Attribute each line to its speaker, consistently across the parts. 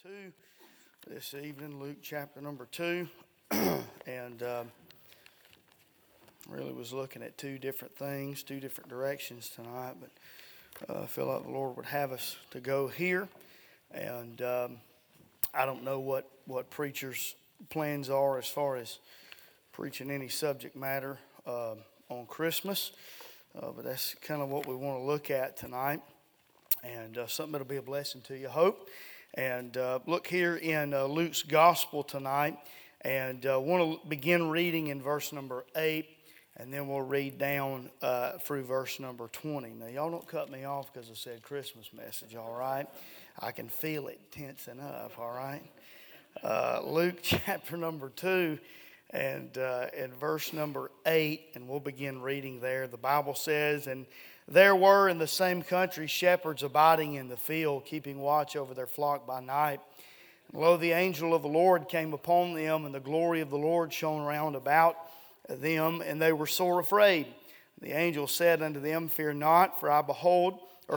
Speaker 1: 2 this evening, Luke chapter number 2. And really was looking at two different things, two different directions tonight, but I feel like the Lord would have us to go here. And I don't know what preachers' plans are as far as preaching any subject matter on Christmas, but that's kind of what we want to look at tonight, and something that'll be a blessing to you, I hope. And look here in Luke's Gospel tonight, and want to begin reading in verse number 8, and then we'll read down through verse number 20. Now, y'all don't cut me off because I said Christmas message, all right? I can feel it tensing up, all right? Luke chapter number 2 and in verse number 8, and we'll begin reading there. The Bible says, "And there were in the same country shepherds abiding in the field, keeping watch over their flock by night. And lo, the angel of the Lord came upon them, and the glory of the Lord shone round about them, and they were sore afraid. The angel said unto them, Fear not, for behold,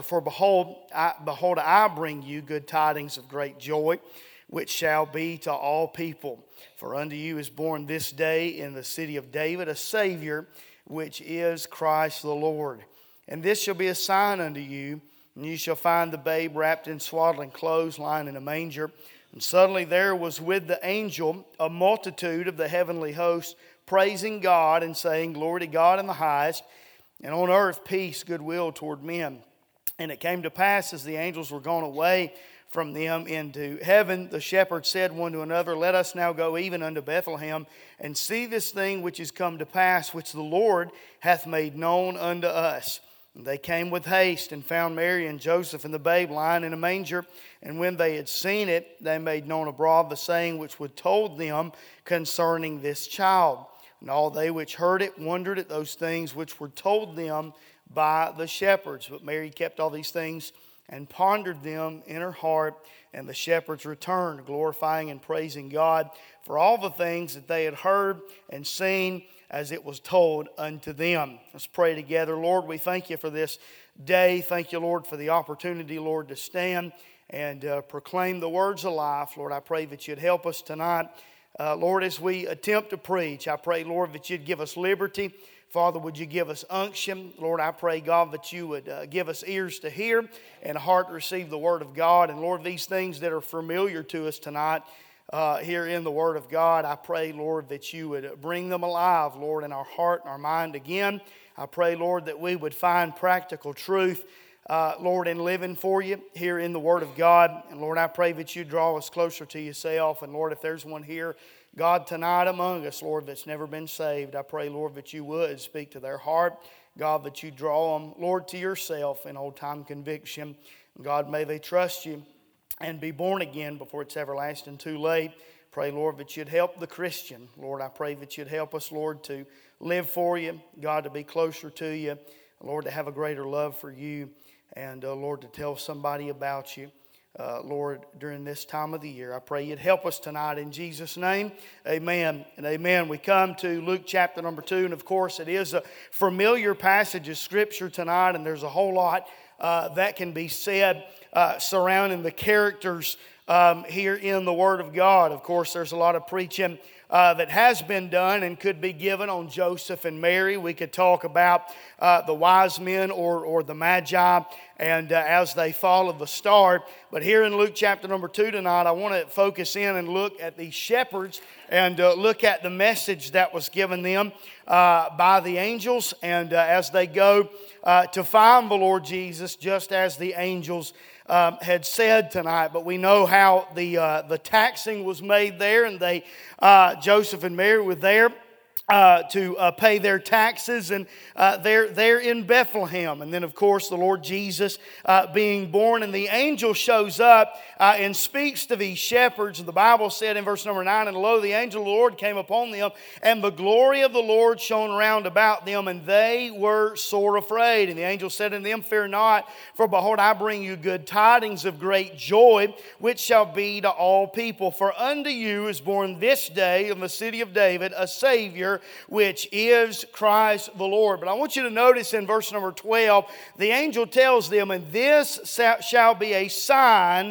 Speaker 1: I bring you good tidings of great joy, which shall be to all people. For unto you is born this day in the city of David a Savior, which is Christ the Lord. And this shall be a sign unto you, and you shall find the babe wrapped in swaddling clothes, lying in a manger. And suddenly there was with the angel a multitude of the heavenly host, praising God and saying, Glory to God in the highest, and on earth peace, goodwill toward men. And it came to pass, as the angels were gone away from them into heaven, the shepherds said one to another, Let us now go even unto Bethlehem, and see this thing which is come to pass, which the Lord hath made known unto us. And they came with haste, and found Mary and Joseph and the babe lying in a manger. And when they had seen it, they made known abroad the saying which was told them concerning this child. And all they which heard it wondered at those things which were told them by the shepherds. But Mary kept all these things and pondered them in her heart. And the shepherds returned, glorifying and praising God for all the things that they had heard and seen, as it was told unto them. Let's pray together. Lord, we thank you for this day. Thank you, Lord, for the opportunity, Lord, to stand and proclaim the words of life. Lord, I pray that you'd help us tonight. Lord, as we attempt to preach, I pray, Lord, that you'd give us liberty. Father, would you give us unction? Lord, I pray, God, that you would give us ears to hear and a heart to receive the word of God. And Lord, these things that are familiar to us tonight, here in the Word of God, I pray, Lord, that you would bring them alive, Lord, in our heart and our mind again. I pray, Lord, that we would find practical truth, Lord, in living for you here in the Word of God. And Lord, I pray that you draw us closer to yourself. And Lord, if there's one here, God, tonight among us, Lord, that's never been saved, I pray, Lord, that you would speak to their heart. God, that you draw them, Lord, to yourself in old-time conviction. God, may they trust you and be born again before it's everlasting too late. Pray, Lord, that you'd help the Christian. Lord, I pray that you'd help us, Lord, to live for you. God, to be closer to you. Lord, to have a greater love for you. And, Lord, to tell somebody about you, Lord, during this time of the year. I pray you'd help us tonight in Jesus' name. Amen and amen. We come to Luke chapter number 2. And, of course, it is a familiar passage of Scripture tonight. And there's a whole lot that can be said surrounding the characters here in the Word of God. Of course, there's a lot of preaching that has been done and could be given on Joseph and Mary. We could talk about the wise men or the Magi and as they followed the star. But here in Luke chapter number 2 tonight, I want to focus in and look at the shepherds and look at the message that was given them by the angels, and as they go to find the Lord Jesus, just as the angels had said tonight. But we know how the taxing was made there, and Joseph and Mary were there to pay their taxes, and they're in Bethlehem. And then, of course, the Lord Jesus being born, and the angel shows up and speaks to these shepherds. And the Bible said in verse number 9, And lo, the angel of the Lord came upon them, and the glory of the Lord shone round about them, and they were sore afraid. And the angel said unto them, Fear not, for behold, I bring you good tidings of great joy, which shall be to all people. For unto you is born this day in the city of David a Savior, which is Christ the Lord. But I want you to notice in verse number 12, the angel tells them, And this shall be a sign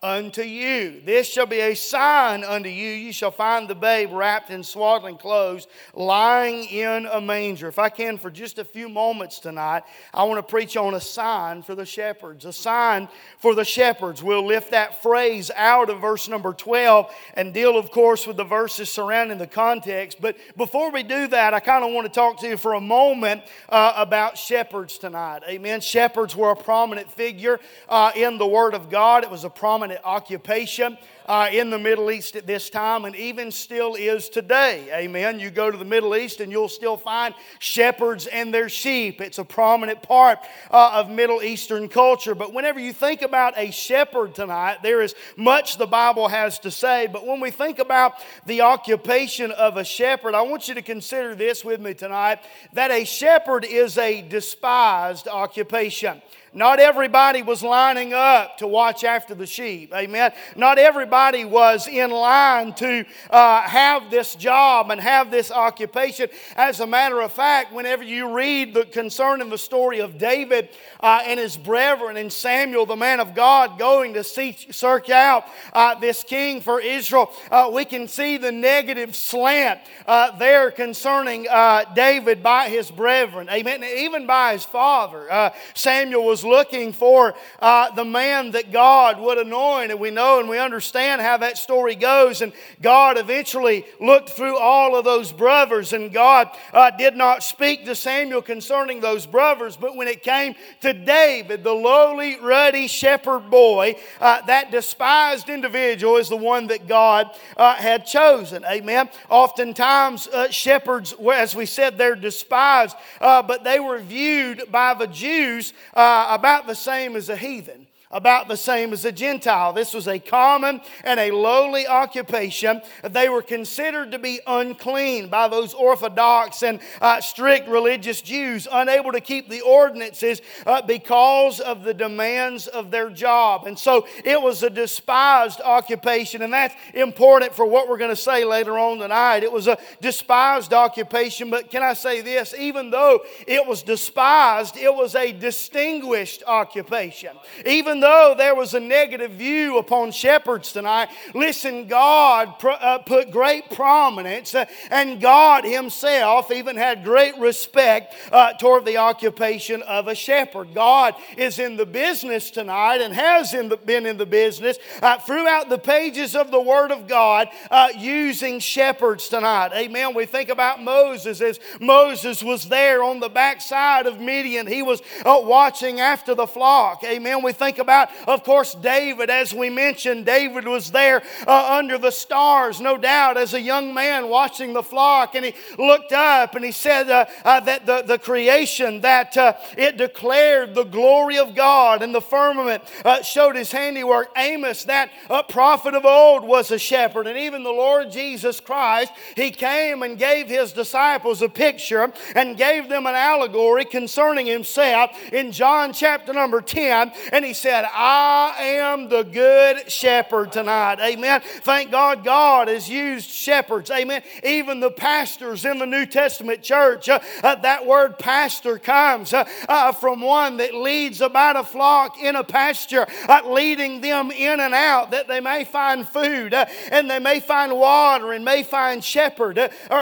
Speaker 1: unto you. This shall be a sign unto you. You shall find the babe wrapped in swaddling clothes, lying in a manger. If I can, for just a few moments tonight, I want to preach on a sign for the shepherds. A sign for the shepherds. We'll lift that phrase out of verse number 12 and deal, of course, with the verses surrounding the context. But before we do that, I kind of want to talk to you for a moment about shepherds tonight. Amen. Shepherds were a prominent figure in the Word of God. It was a prominent occupation in the Middle East at this time, and even still is today. Amen. You go to the Middle East and you'll still find shepherds and their sheep. It's a prominent part of Middle Eastern culture. But whenever you think about a shepherd tonight, there is much the Bible has to say. But when we think about the occupation of a shepherd, I want you to consider this with me tonight, that a shepherd is a despised occupation. Not everybody was lining up to watch after the sheep. Amen. Not everybody was in line to have this job and have this occupation. As a matter of fact, whenever you read concerning the story of David and his brethren and Samuel, the man of God, going to search out this king for Israel, we can see the negative slant there concerning David by his brethren. Amen. Even by his father. Samuel was looking for the man that God would anoint, and we know and we understand how that story goes. And God eventually looked through all of those brothers, and God did not speak to Samuel concerning those brothers. But when it came to David, the lowly, ruddy shepherd boy, that despised individual is the one that God had chosen. Amen. Oftentimes shepherds, as we said, they're despised, but they were viewed by the Jews about the same as a heathen, about the same as a Gentile. This was a common and a lowly occupation. They were considered to be unclean by those orthodox and strict religious Jews, unable to keep the ordinances because of the demands of their job. And so it was a despised occupation, and that's important for what we're going to say later on tonight. It was a despised occupation, but can I say this? Even though it was despised, it was a distinguished occupation. Even though there was a negative view upon shepherds tonight, listen, God put great prominence, and God Himself even had great respect toward the occupation of a shepherd. God is in the business tonight and has been in the business throughout the pages of the Word of God using shepherds tonight. Amen. We think about Moses. As Moses was there on the backside of Midian, he was watching after the flock. Amen. We think about, of course, David. As we mentioned, David was there under the stars, no doubt, as a young man watching the flock. And he looked up and he said that the creation, that it declared the glory of God, and the firmament showed His handiwork. Amos, that prophet of old, was a shepherd. And even the Lord Jesus Christ, He came and gave His disciples a picture and gave them an allegory concerning Himself in John chapter number 10. And He said, I am the good shepherd tonight. Amen. Thank God, God has used shepherds. Amen. Even the pastors in the New Testament church, that word pastor comes from one that leads about a flock in a pasture, leading them in and out that they may find food and they may find water and may find shepherd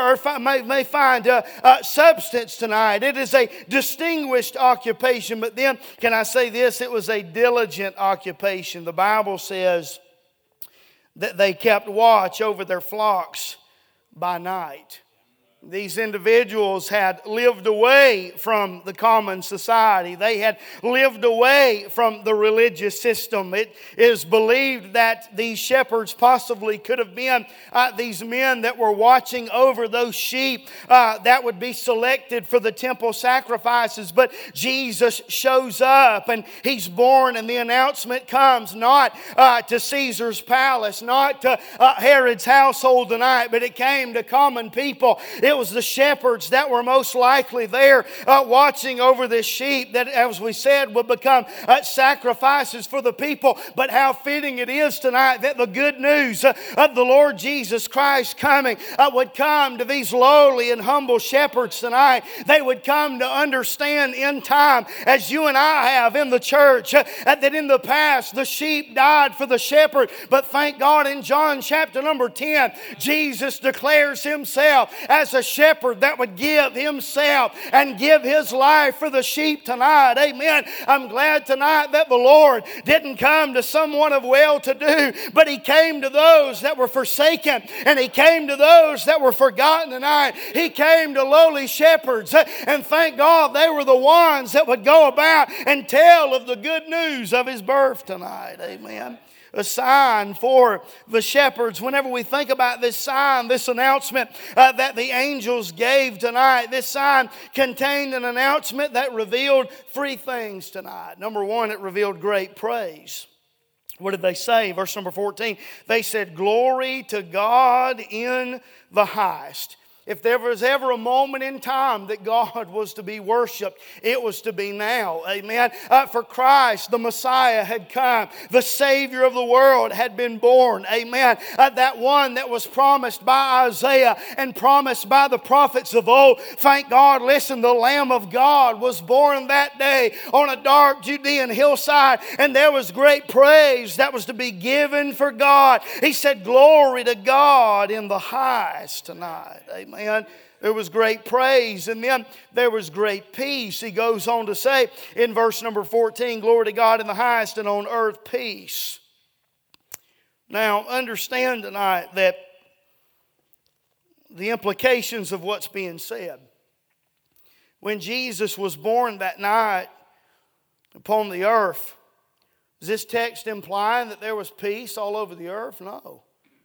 Speaker 1: may find substance tonight. It is a distinguished occupation. But then, can I say this? It was a diligent occupation. The Bible says that they kept watch over their flocks by night. These individuals had lived away from the common society. They had lived away from the religious system. It is believed that these shepherds possibly could have been these men that were watching over those sheep that would be selected for the temple sacrifices. But Jesus shows up and He's born, and the announcement comes not to Caesar's palace, not to Herod's household tonight, but it came to common people. It was the shepherds that were most likely there watching over this sheep that, as we said, would become sacrifices for the people. But how fitting it is tonight that the good news of the Lord Jesus Christ coming would come to these lowly and humble shepherds tonight. They would come to understand in time, as you and I have in the church, that in the past the sheep died for the shepherd. But thank God in John chapter number 10, Jesus declares Himself as a shepherd that would give Himself and give His life for the sheep tonight. Amen. I'm glad tonight that the Lord didn't come to someone of well-to-do, but He came to those that were forsaken, and He came to those that were forgotten tonight. He came to lowly shepherds, and thank God they were the ones that would go about and tell of the good news of His birth tonight. Amen. A sign for the shepherds. Whenever we think about this sign, this announcement that the angels gave tonight, this sign contained an announcement that revealed three things tonight. Number one, it revealed great praise. What did they say? Verse number 14, they said, "Glory to God in the highest." If there was ever a moment in time that God was to be worshiped, it was to be now. Amen. For Christ, the Messiah, had come. The Savior of the world had been born. Amen. That one that was promised by Isaiah and promised by the prophets of old. Thank God, listen, the Lamb of God was born that day on a dark Judean hillside, and there was great praise that was to be given for God. He said, "Glory to God in the highest" tonight. Amen. There was great praise, and then there was great peace. He goes on to say in verse number 14, "Glory to God in the highest, and on earth peace." Now, understand tonight that the implications of what's being said. When Jesus was born that night upon the earth, is this text implying that there was peace all over the earth? No.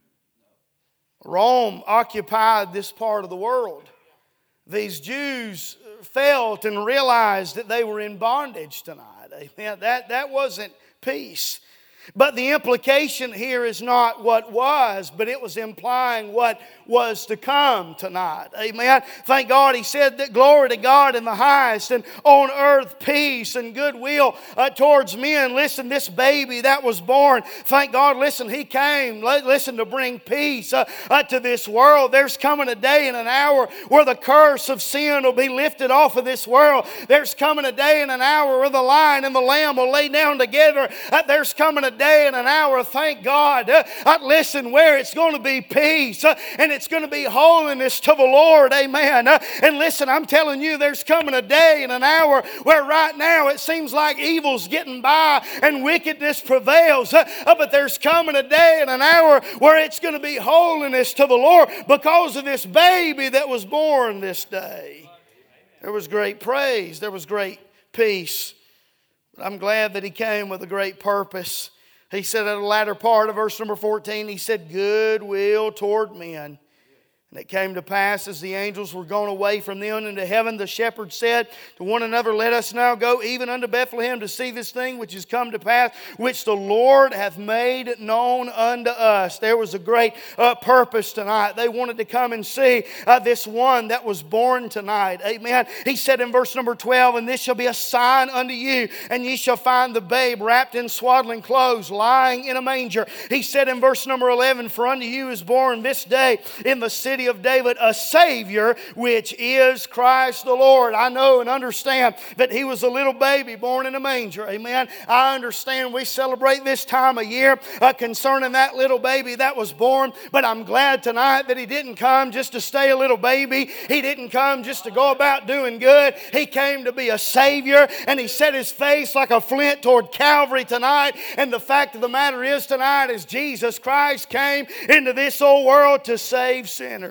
Speaker 1: Rome occupied this part of the world. These Jews felt and realized that they were in bondage tonight. Amen. That wasn't peace. But the implication here is not what was, but it was implying what was to come tonight. Amen. Thank God He said that glory to God in the highest, and on earth peace and goodwill towards men. Listen, this baby that was born, thank God, listen, He came, listen, to bring peace to this world. There's coming a day and an hour where the curse of sin will be lifted off of this world. There's coming a day and an hour where the lion and the lamb will lay down together. There's coming a day and an hour, thank God, listen, where it's going to be peace and it's going to be holiness to the Lord. Amen. And listen, I'm telling you, there's coming a day and an hour where right now it seems like evil's getting by and wickedness prevails. But there's coming a day and an hour where it's going to be holiness to the Lord because of this baby that was born this day. There was great praise. There was great peace. But I'm glad that He came with a great purpose. He said at the latter part of verse number 14, He said, "Goodwill toward men." And it came to pass, as the angels were gone away from them into heaven, the shepherds said to one another, "Let us now go even unto Bethlehem to see this thing which is come to pass, which the Lord hath made known unto us." There was a great purpose tonight. They wanted to come and see this one that was born tonight. Amen. He said in verse number 12, "And this shall be a sign unto you, and ye shall find the babe wrapped in swaddling clothes, lying in a manger." He said in verse number 11, "For unto you is born this day in the city of David a Savior, which is Christ the Lord." I know and understand that He was a little baby born in a manger. Amen. I understand we celebrate this time of year concerning that little baby that was born. But I'm glad tonight that He didn't come just to stay a little baby. He didn't come just to go about doing good. He came to be a Savior, and He set His face like a flint toward Calvary tonight. And the fact of the matter is tonight is Jesus Christ came into this old world to save sinners.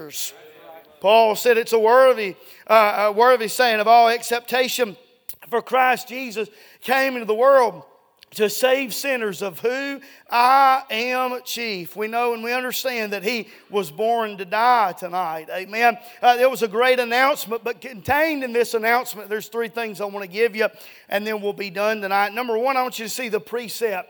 Speaker 1: Paul said it's a worthy saying of all acceptation, for Christ Jesus came into the world to save sinners, of who I am chief. We know and we understand that He was born to die tonight. Amen. There was a great announcement, but contained in this announcement, there's three things I want to give you, and then we'll be done tonight. Number one, I want you to see the precept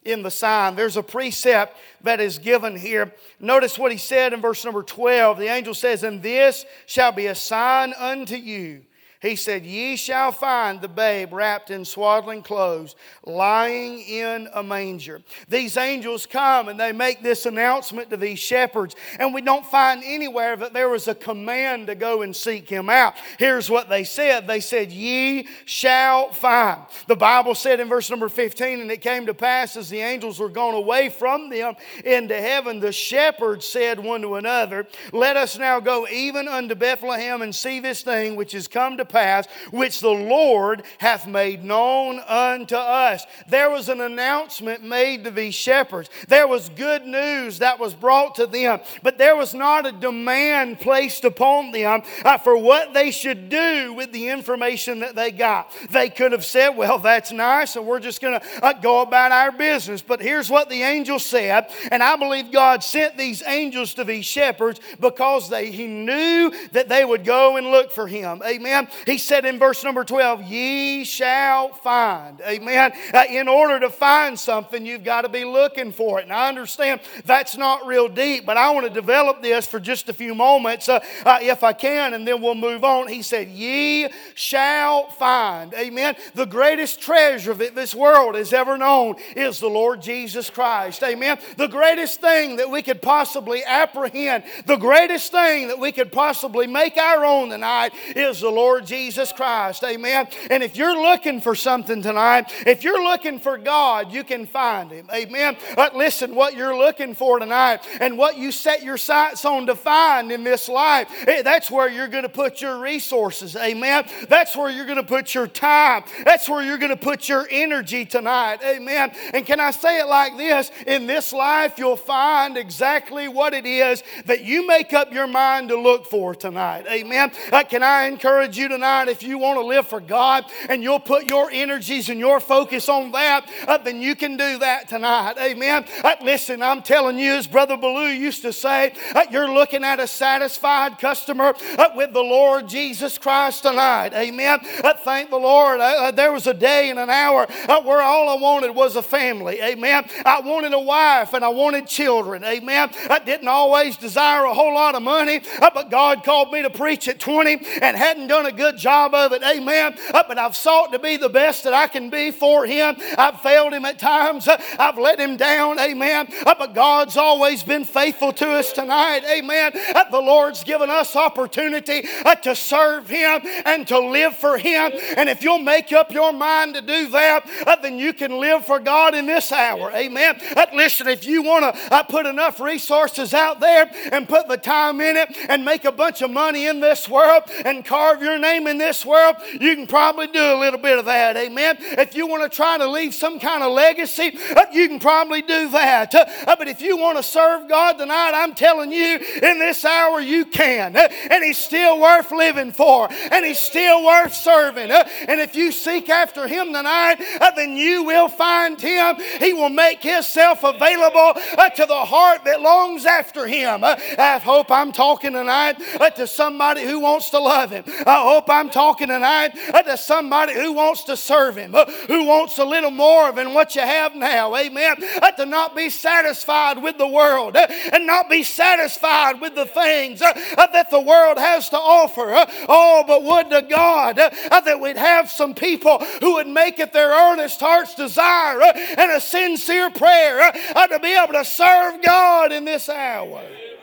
Speaker 1: in the sign. There's a precept that is given here. Notice what he said in verse number 12. The angel says, "And this shall be a sign unto you." He said, "Ye shall find the babe wrapped in swaddling clothes, lying in a manger." These angels come and they make this announcement to these shepherds. And we don't find anywhere that there was a command to go and seek him out. Here's what they said. They said, "Ye shall find." The Bible said in verse number 15, "And it came to pass as the angels were gone away from them into heaven, the shepherds said one to another, Let us now go even unto Bethlehem and see this thing which is come to pass, which the Lord hath made known unto us." There was an announcement made to these shepherds. There was good news that was brought to them, but there was not a demand placed upon them for what they should do with the information that they got. They could have said, "Well, that's nice, and we're just going to go about our business." But here's what the angel said, and I believe God sent these angels to these shepherds because He knew that they would go and look for him. Amen. He said in verse number 12, "Ye shall find." Amen. In order to find something, you've got to be looking for it. And I understand that's not real deep, but I want to develop this for just a few moments if I can, and then we'll move on. He said, "Ye shall find." Amen. The greatest treasure that this world has ever known is the Lord Jesus Christ. Amen. The greatest thing that we could possibly apprehend, the greatest thing that we could possibly make our own tonight is the Lord Jesus Christ. Amen. And if you're looking for something tonight, if you're looking for God, you can find Him. Amen. But listen, what you're looking for tonight and what you set your sights on to find in this life, that's where you're going to put your resources. Amen. That's where you're going to put your time. That's where you're going to put your energy tonight. Amen. And can I say it like this? In this life, you'll find exactly what it is that you make up your mind to look for tonight. Amen. Can I encourage you tonight, if you want to live for God and you'll put your energies and your focus on that, then you can do that tonight. Amen. Listen, I'm telling you, as Brother Ballou used to say, you're looking at a satisfied customer with the Lord Jesus Christ tonight. Amen. Thank the Lord. There was a day and an hour where all I wanted was a family. Amen. I wanted a wife and I wanted children. Amen. I didn't always desire a whole lot of money, but God called me to preach at 20 and hadn't done a good job of it. Amen. But I've sought to be the best that I can be for Him. I've failed Him at times. I've let Him down. Amen. But God's always been faithful to us tonight. Amen. The Lord's given us opportunity to serve Him and to live for Him. And if you'll make up your mind to do that, then you can live for God in this hour. Amen. Listen, if you want to put enough resources out there and put the time in it and make a bunch of money in this world and carve your name in this world, you can probably do a little bit of that. Amen. If you want to try to leave some kind of legacy, you can probably do that. But if you want to serve God tonight, I'm telling you, in this hour you can. And He's still worth living for. And He's still worth serving. And if you seek after Him tonight, then you will find Him. He will make Himself available to the heart that longs after Him. I hope I'm talking tonight to somebody who wants to love Him. I hope I'm talking tonight to somebody who wants to serve Him, who wants a little more than what you have now. Amen. To not be satisfied with the world and not be satisfied with the things that the world has to offer. Oh, but would to God that we'd have some people who would make it their earnest heart's desire and a sincere prayer to be able to serve God in this hour.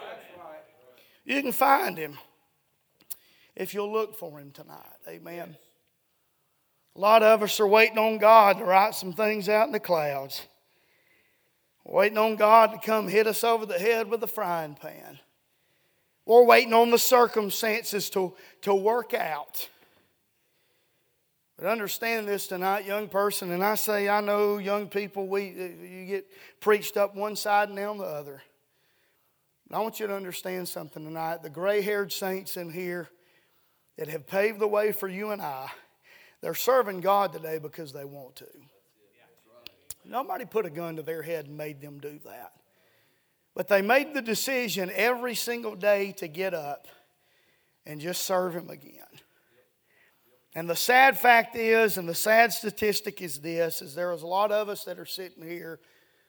Speaker 1: You can find Him if you'll look for Him tonight. Amen. A lot of us are waiting on God to write some things out in the clouds. Waiting on God to come hit us over the head with a frying pan. We're waiting on the circumstances to work out. But understand this tonight, young person, and I know young people, you get preached up one side and down the other. And I want you to understand something tonight. The gray-haired saints in here that have paved the way for you and I, they're serving God today because they want to. Nobody put a gun to their head and made them do that. But they made the decision every single day to get up and just serve Him again. And the sad fact is, and the sad statistic is this, is there is a lot of us that are sitting here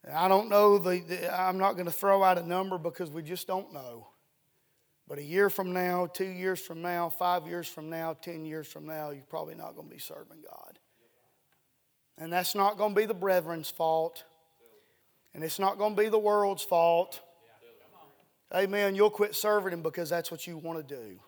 Speaker 1: I don't know, I'm not going to throw out a number because we just don't know. But a year from now, 2 years from now, 5 years from now, 10 years from now, you're probably not going to be serving God. And that's not going to be the brethren's fault. And it's not going to be the world's fault. Amen. You'll quit serving Him because that's what you want to do.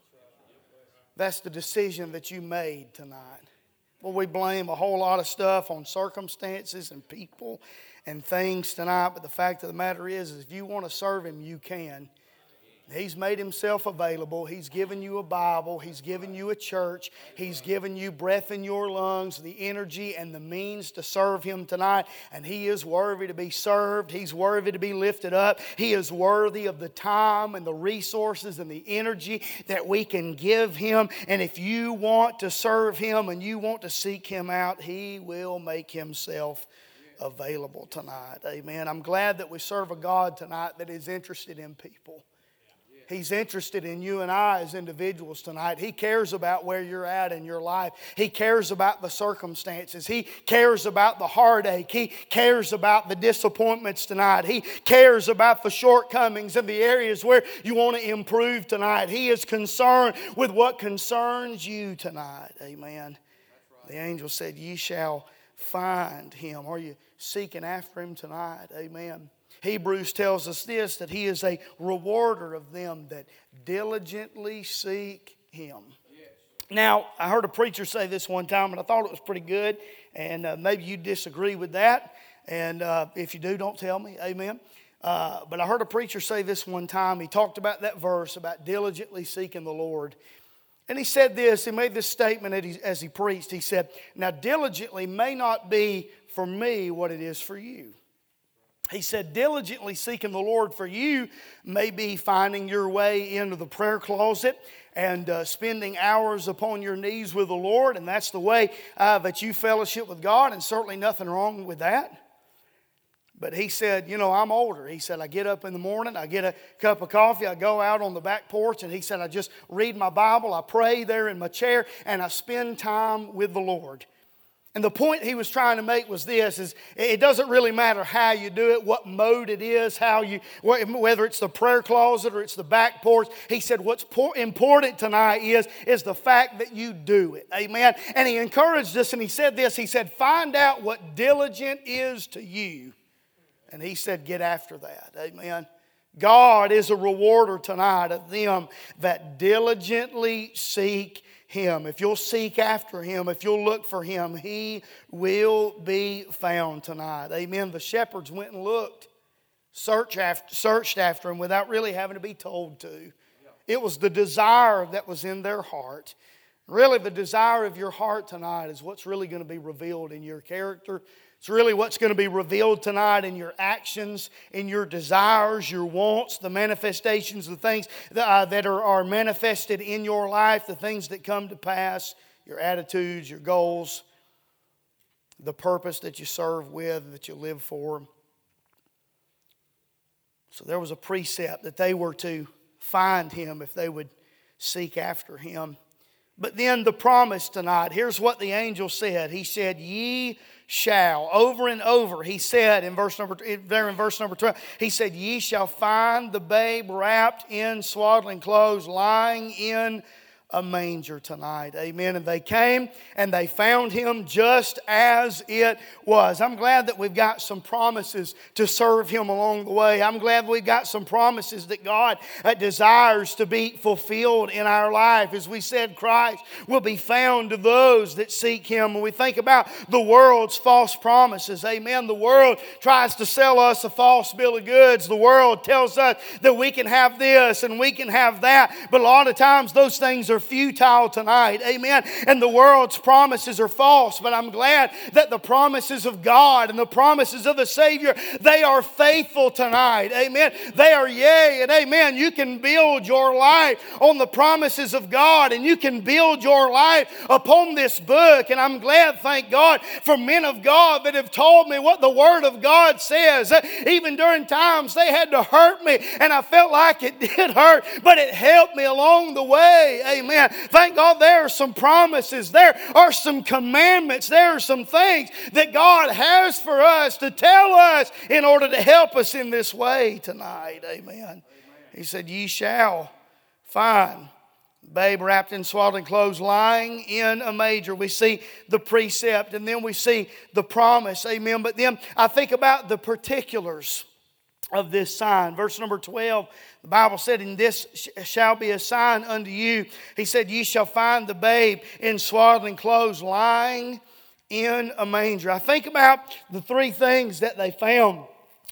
Speaker 1: That's the decision that you made tonight. Well, we blame a whole lot of stuff on circumstances and people and things tonight. But the fact of the matter is if you want to serve Him, you can. He's made Himself available. He's given you a Bible. He's given you a church. He's given you breath in your lungs, the energy and the means to serve Him tonight. And He is worthy to be served. He's worthy to be lifted up. He is worthy of the time and the resources and the energy that we can give Him. And if you want to serve Him and you want to seek Him out, He will make Himself available tonight. Amen. I'm glad that we serve a God tonight that is interested in people. He's interested in you and I as individuals tonight. He cares about where you're at in your life. He cares about the circumstances. He cares about the heartache. He cares about the disappointments tonight. He cares about the shortcomings and the areas where you want to improve tonight. He is concerned with what concerns you tonight. Amen. The angel said, "Ye shall find Him." Are you seeking after Him tonight? Amen. Hebrews tells us this, that He is a rewarder of them that diligently seek Him. Yes. Now, I heard a preacher say this one time, and I thought it was pretty good. And maybe you disagree with that. And if you do, don't tell me. Amen. But I heard a preacher say this one time. He talked about that verse, about diligently seeking the Lord. And he said this, he made this statement as he preached. He said, "Now diligently may not be for me what it is for you." He said, diligently seeking the Lord for you may be finding your way into the prayer closet and spending hours upon your knees with the Lord. And that's the way that you fellowship with God, and certainly nothing wrong with that. But he said, I'm older. He said, I get up in the morning, I get a cup of coffee, I go out on the back porch, and he said, I just read my Bible, I pray there in my chair, and I spend time with the Lord. And the point he was trying to make was this, is it doesn't really matter how you do it, what mode it is, whether it's the prayer closet or it's the back porch. He said what's important tonight is the fact that you do it. Amen. And he encouraged us and he said this, he said, find out what diligent is to you. And he said, get after that. Amen. God is a rewarder tonight of them that diligently seek Him. If you'll seek after Him, if you'll look for Him, He will be found tonight. Amen. The shepherds went and looked, searched after Him without really having to be told to. It was the desire that was in their heart. Really, the desire of your heart tonight is what's really going to be revealed in your character. It's really what's going to be revealed tonight in your actions, in your desires, your wants, the manifestations, the things that are manifested in your life, the things that come to pass, your attitudes, your goals, the purpose that you serve with, that you live for. So there was a precept that they were to find Him if they would seek after Him. But then the promise tonight, here's what the angel said. He said, ye shall. Over and over, he said in verse number 12, he said, ye shall find the babe wrapped in swaddling clothes, lying in a manger tonight. Amen. And they came and they found Him just as it was. I'm glad that we've got some promises to serve Him along the way. I'm glad we've got some promises that God desires to be fulfilled in our life. As we said, Christ will be found to those that seek Him. When we think about the world's false promises, amen, the world tries to sell us a false bill of goods. The world tells us that we can have this and we can have that. But a lot of times those things are futile tonight. Amen. And the world's promises are false. But I'm glad that the promises of God and the promises of the Savior, they are faithful tonight. Amen. They are yea and amen. You can build your life on the promises of God, and you can build your life upon this book. And I'm glad, thank God, for men of God that have told me what the Word of God says. Even during times they had to hurt me, and I felt like it did hurt, but it helped me along the way. Amen. Amen. Thank God there are some promises. There are some commandments. There are some things that God has for us to tell us in order to help us in this way tonight. Amen. He said, ye shall find babe wrapped in swaddling clothes, lying in a manger. We see the precept, and then we see the promise. Amen. But then I think about the particulars of this sign. Verse number 12, the Bible said, and this shall be a sign unto you. He said, ye shall find the babe in swaddling clothes, lying in a manger. I think about the three things that they found.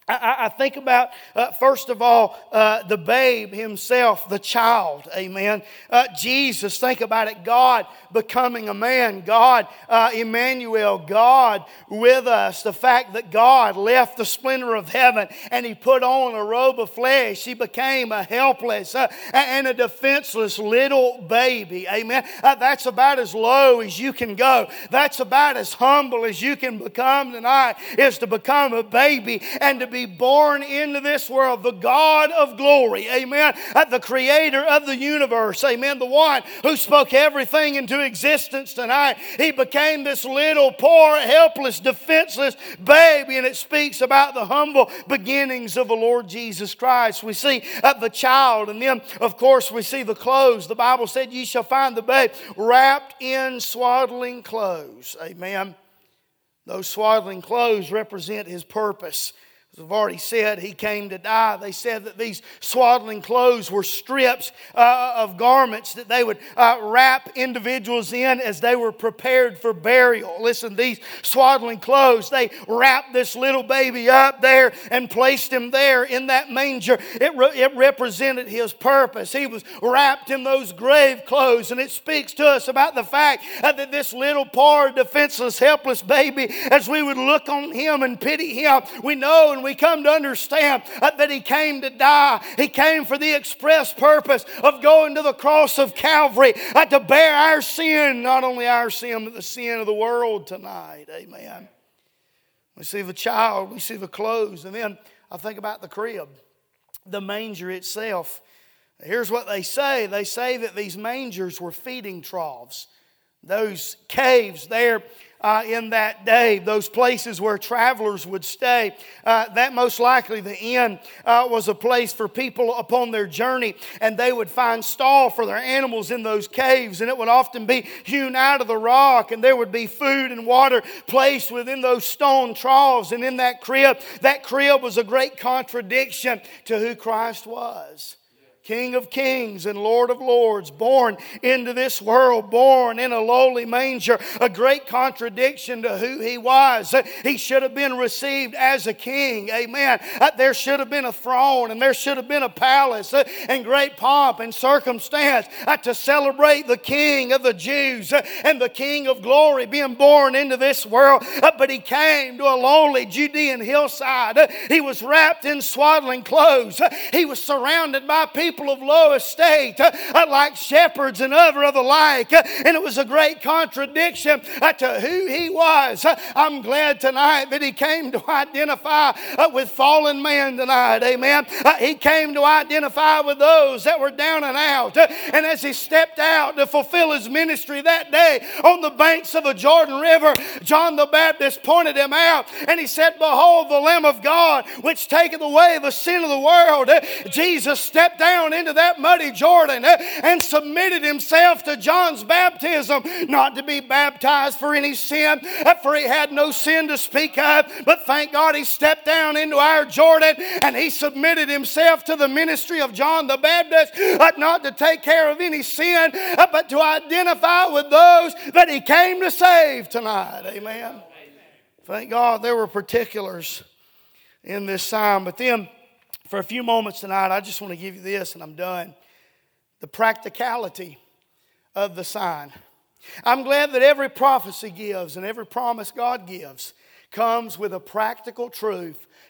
Speaker 1: I think about, first of all, the babe himself, the child, amen. Jesus, think about it, God becoming a man, God, Emmanuel, God with us. The fact that God left the splendor of heaven and He put on a robe of flesh. He became a helpless and a defenseless little baby, amen. That's about as low as you can go. That's about as humble as you can become tonight, is to become a baby and to be born into this world, the God of glory, amen, the creator of the universe, amen, the one who spoke everything into existence tonight. He became this little, poor, helpless, defenseless baby, and it speaks about the humble beginnings of the Lord Jesus Christ. We see the child, and then, of course, we see the clothes. The Bible said, ye shall find the babe wrapped in swaddling clothes, amen. Those swaddling clothes represent His purpose. As I've already said, He came to die. They said that these swaddling clothes were strips of garments that they would wrap individuals in as they were prepared for burial. Listen, these swaddling clothes, they wrapped this little baby up there and placed him there in that manger. It represented His purpose. He was wrapped in those grave clothes, and it speaks to us about the fact that this little, poor, defenseless, helpless baby, as we would look on him and pity him, we know and we come to understand that He came to die. He came for the express purpose of going to the cross of Calvary to bear our sin, not only our sin, but the sin of the world tonight. Amen. We see the child, we see the clothes, and then I think about the crib, the manger itself. Here's what they say. They say that these mangers were feeding troughs. Those caves there in that day, those places where travelers would stay, that most likely the inn was a place for people upon their journey, and they would find stall for their animals in those caves, and it would often be hewn out of the rock, and there would be food and water placed within those stone troughs. And in that crib was a great contradiction to who Christ was. King of kings and Lord of lords, born into this world, born in a lowly manger, a great contradiction to who He was. He should have been received as a king, amen. There should have been a throne, and there should have been a palace and great pomp and circumstance to celebrate the King of the Jews and the King of glory being born into this world. But He came to a lonely Judean hillside. He was wrapped in swaddling clothes. He was surrounded by people of low estate, like shepherds and other of the like, and it was a great contradiction to who He was. I'm glad tonight that He came to identify with fallen man tonight, amen. He came to identify with those that were down and out, and as He stepped out to fulfill His ministry that day on the banks of the Jordan River, John the Baptist pointed Him out, and he said, behold the Lamb of God which taketh away the sin of the world. Jesus stepped down into that muddy Jordan and submitted Himself to John's baptism, not to be baptized for any sin, for He had no sin to speak of, but thank God He stepped down into our Jordan and He submitted Himself to the ministry of John the Baptist, not to take care of any sin, but to identify with those that He came to save tonight. Amen. Thank God there were particulars in this sign. But then for a few moments tonight, I just want to give you this, and I'm done. The practicality of the sign. I'm glad that every prophecy gives and every promise God gives comes with a practical truth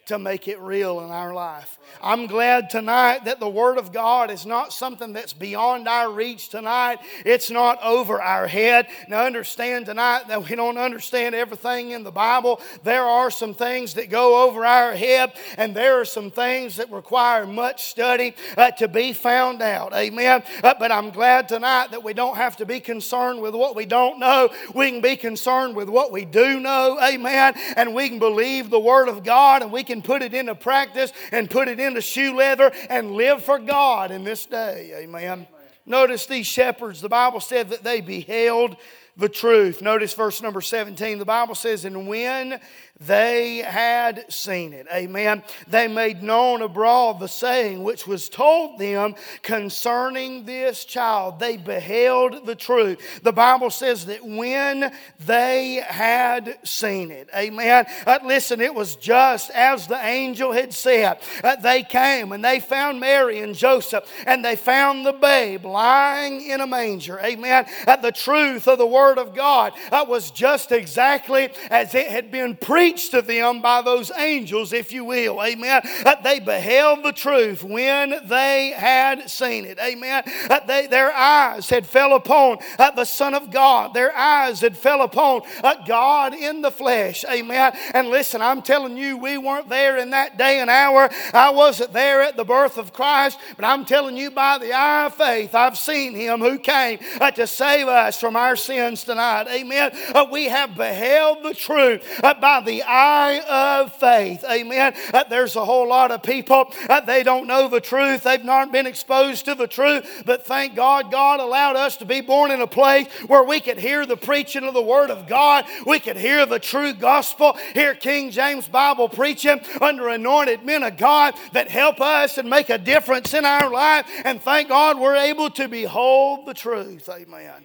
Speaker 1: to make it real in our life. I'm glad tonight that the Word of God is not something that's beyond our reach tonight. It's not over our head. Now understand tonight that we don't understand everything in the Bible. There are some things that go over our head, and there are some things that require much study to be found out. Amen. But I'm glad tonight that we don't have to be concerned with what we don't know. We can be concerned with what we do know. Amen. And we can believe the Word of God, and we can put it into practice and put it into shoe leather and live for God in this day. Amen. Notice these shepherds, the Bible said that they beheld the truth. Notice verse number 17. The Bible says, and when they had seen it, amen, they made known abroad the saying which was told them concerning this child. They beheld the truth. The Bible says that when they had seen it, amen. Listen, it was just as the angel had said. They came and they found Mary and Joseph, and they found the babe lying in a manger, amen. The truth of the Word of God was just exactly as it had been preached to them by those angels, if you will. Amen. They beheld the truth when they had seen it. Amen. Their eyes had fell upon the Son of God. Their eyes had fell upon God in the flesh. Amen. And listen, I'm telling you, we weren't there in that day and hour. I wasn't there at the birth of Christ, but I'm telling you, by the eye of faith, I've seen Him who came to save us from our sins tonight. Amen. We have beheld the truth by the eye of faith. Amen. There's a whole lot of people, they don't know the truth. They've not been exposed to the truth. But thank God, God allowed us to be born in a place where we could hear the preaching of the Word of God. We could hear the true gospel, hear King James Bible preaching under anointed men of God that help us and make a difference in our life. And thank God we're able to behold the truth. Amen.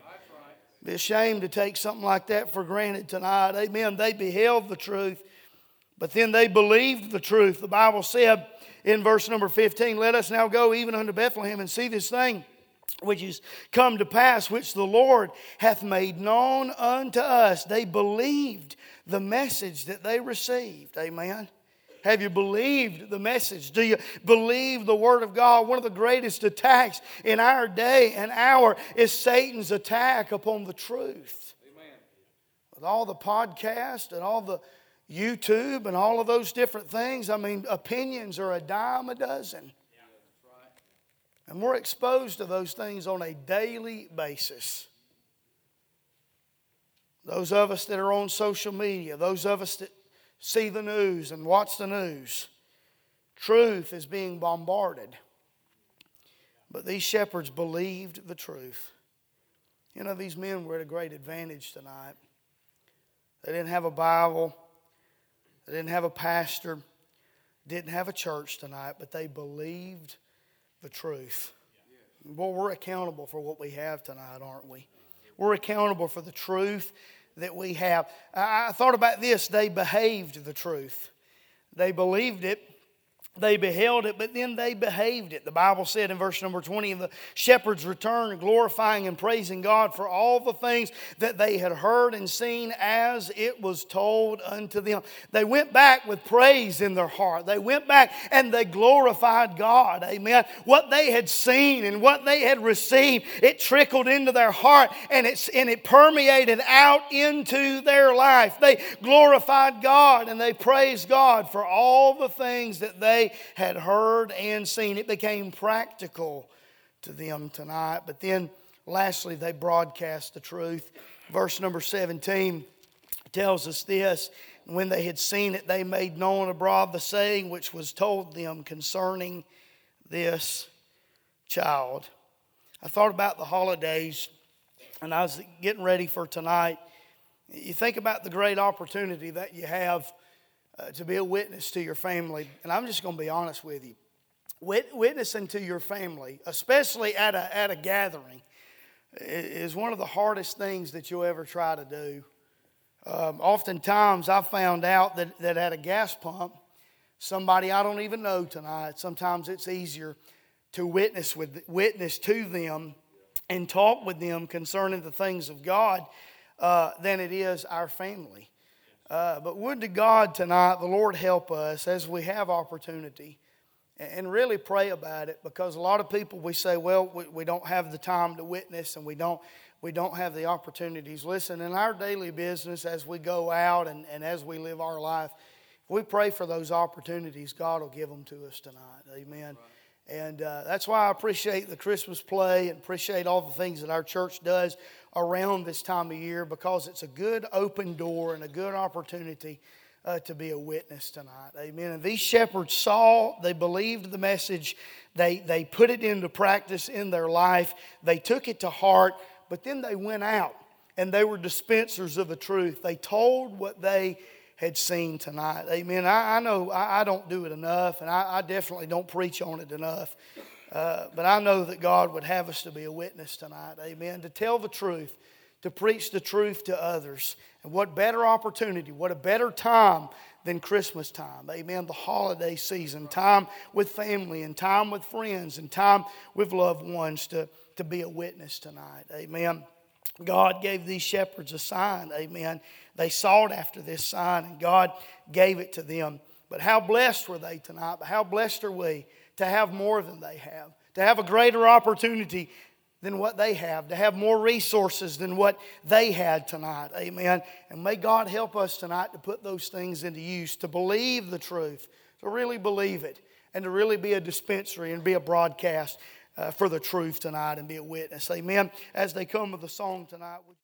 Speaker 1: Be ashamed to take something like that for granted tonight. Amen. They beheld the truth, but then they believed the truth. The Bible said in verse number 15, let us now go even unto Bethlehem and see this thing which is come to pass, which the Lord hath made known unto us. They believed the message that they received. Amen. Have you believed the message? Do you believe the Word of God? One of the greatest attacks in our day and hour is Satan's attack upon the truth. Amen. With all the podcasts and all the YouTube and all of those different things, I mean, opinions are a dime a dozen. Yeah, that's right. And we're exposed to those things on a daily basis. Those of us that are on social media, those of us that see the news and watch the news, truth is being bombarded. But these shepherds believed the truth. You know, these men were at a great advantage tonight. They didn't have a Bible. They didn't have a pastor. Didn't have a church tonight, but they believed the truth. Boy, we're accountable for what we have tonight, aren't we? We're accountable for the truth that we have. I thought about this. They behaved the truth. They believed it. They beheld it, but then they behaved it. The Bible said in verse number 20, the shepherds returned, glorifying and praising God for all the things that they had heard and seen as it was told unto them. They went back with praise in their heart. They went back and they glorified God. Amen. What they had seen and what they had received, it trickled into their heart and it permeated out into their life. They glorified God and they praised God for all the things that they had heard and seen. It became practical to them tonight. But then lastly, they broadcast the truth. Verse number 17 tells us this. When they had seen it, they made known abroad the saying which was told them concerning this child. I thought about the holidays and I was getting ready for tonight. You think about the great opportunity that you have to be a witness to your family. And I'm just going to be honest with you. Witnessing to your family, especially at a gathering, is one of the hardest things that you'll ever try to do. Oftentimes I've found out that at a gas pump, somebody I don't even know tonight, sometimes it's easier to witness to them and talk with them concerning the things of God than it is our family. But would to God tonight, the Lord help us as we have opportunity and really pray about it, because a lot of people, we say, well, we don't have the time to witness and we don't have the opportunities. Listen, in our daily business, as we go out and as we live our life, if we pray for those opportunities, God will give them to us tonight. Amen. Right. And that's why I appreciate the Christmas play and appreciate all the things that our church does around this time of year, because it's a good open door and a good opportunity to be a witness tonight. Amen. And these shepherds saw, they believed the message, they put it into practice in their life, they took it to heart, but then they went out and they were dispensers of the truth. They told what they had seen tonight. Amen. I know I don't do it enough, and I definitely don't preach on it enough. But I know that God would have us to be a witness tonight. Amen. To tell the truth, to preach the truth to others. And what better opportunity, what a better time than Christmas time. Amen. The holiday season, time with family and time with friends and time with loved ones to be a witness tonight. Amen. God gave these shepherds a sign. Amen. They sought after this sign and God gave it to them. But how blessed were they tonight? But how blessed are we to have more than they have? To have a greater opportunity than what they have, to have more resources than what they had tonight. Amen. And may God help us tonight to put those things into use, to believe the truth, to really believe it, and to really be a dispensary and be a broadcast for the truth tonight and be a witness. Amen. As they come with the song tonight.